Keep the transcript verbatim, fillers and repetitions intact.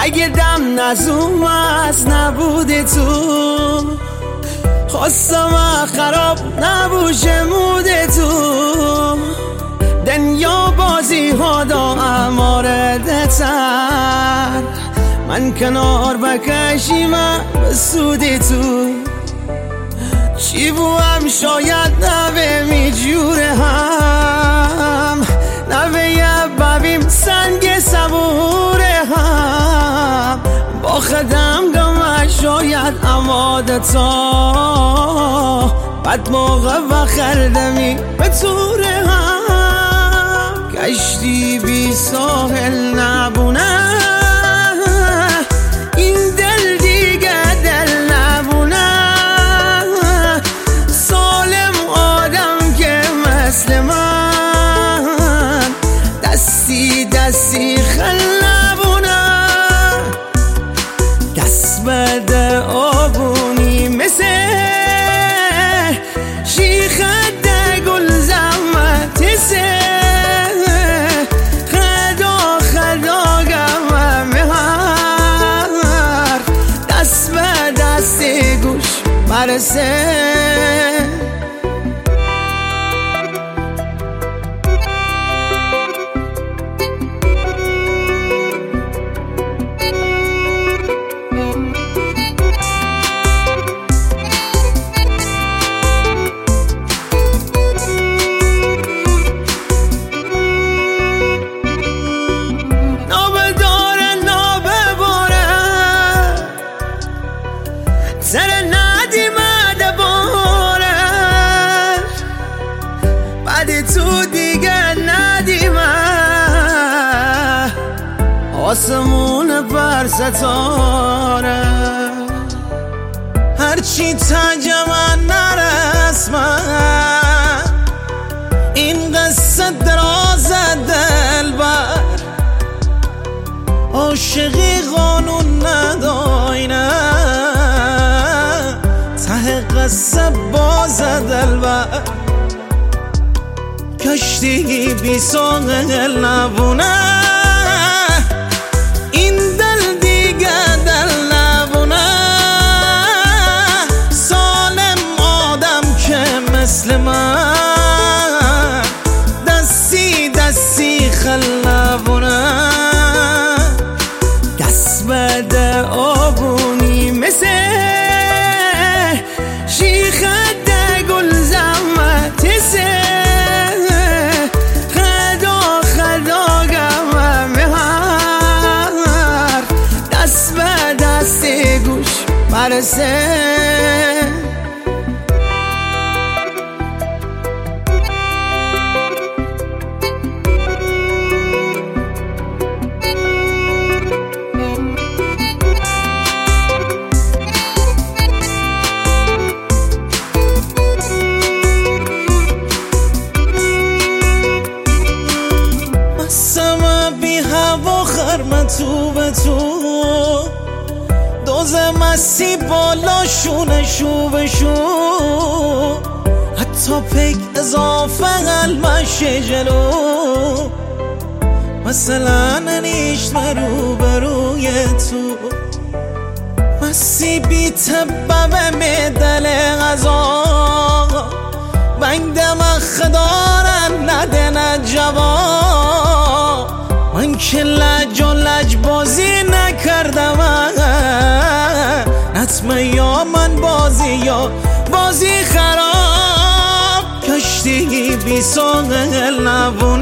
اگه دم نزوم از نبود تو خواستم خراب نبوشه مود تو دنیا بازی ها دا مورد تر من کنار بکشیم به سود تو چی بوام شاید نوه می جوره هم نوه یه ببیم سنگ صبوره هم با خدم گمه شاید اماده تا بد موقع و خردمی به توره هم کشتی بی ساحل نبونه این دل دیگه دل نبونه سالم آدم که مثل من دستی دستی خل نبونه دست بده آبونی مثل شیخ ده گل زحمت سه خدا خدا گمه هر دست به دست گوش برسه سر ندیمه دباره بعد تو دیگه ندیمه آسمون بر ستاره هرچی تنجم نرسمه این قصه دراز دل بر عاشقی قانون نداینه قصه باز دلبر کشتی بی ساحل نبونه این دل دیگه دل نبونه سالم آدم که مثل من دستی دستی خل نبونه دست بده آبونی مثل شیخ ده گل زحمت سه خدا خدا گمه هر دست به دست گوش برسه تو به تو دوز مستی بالا شونه شو به شو حتی پک اضافه قلبش جلو مثلا نیشت رو به روی تو مستی بی تبه می دل غذا بنگ دم خدارن نده نجواب من که لج و لج بازی نکردم نتمه یا من بازی یا بازی خراب کشتی بی ساحل نبود